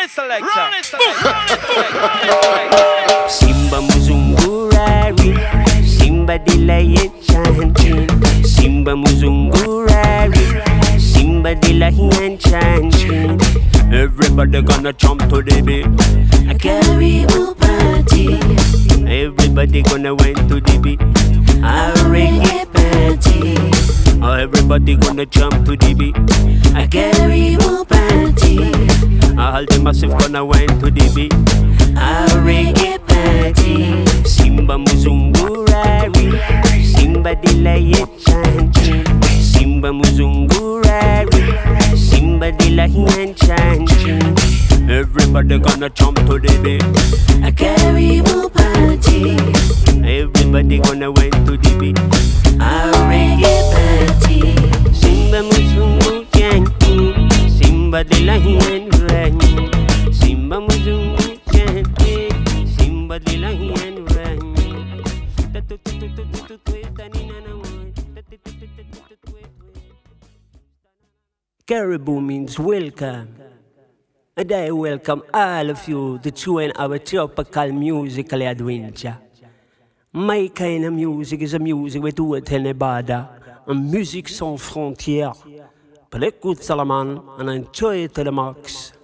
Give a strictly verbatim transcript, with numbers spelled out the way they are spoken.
it, selector. Roll it, selector. Simba muzungurari, Simba dilaye chanting. Simba muzungurari, Simba dilaye chanting. Everybody gonna jump to the beat. A Caribou party. Everybody gonna went to the beat. A reggae party. Oh, everybody gonna jump to the beat. A Caribou party. All the massive gonna went to the beat. A reggae party. Simba muzungurari, Simba dilaye chanting. Simba muzungurari, Simba dilaye chanting. Everybody gonna jump to the beat. A Caribou party. Everybody gonna went to the beat. A reggae party. Simba muzungu chanting. Simba dilaye chanting. Simba muzungu chanting. Simba dilaye chanting. Caribou means welcome, and I welcome all of you to join our tropical musical adventure. My kind of music is a music with tout and bada, a music sans frontières. Play good Salaman and enjoy it to the max.